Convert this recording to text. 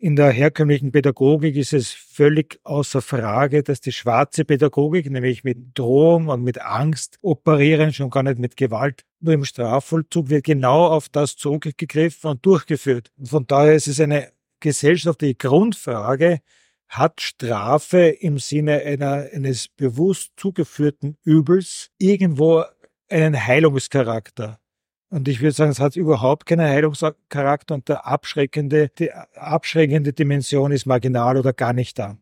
In der herkömmlichen Pädagogik ist es völlig außer Frage, dass die schwarze Pädagogik, nämlich mit Drohung und mit Angst operieren, schon gar nicht mit Gewalt, nur im Strafvollzug wird genau auf das zurückgegriffen und durchgeführt. Und von daher ist es eine gesellschaftliche Grundfrage: Hat Strafe im Sinne eines bewusst zugeführten Übels irgendwo einen Heilungscharakter? Und ich würde sagen, es hat überhaupt keinen Heilungscharakter und die abschreckende Dimension ist marginal oder gar nicht da.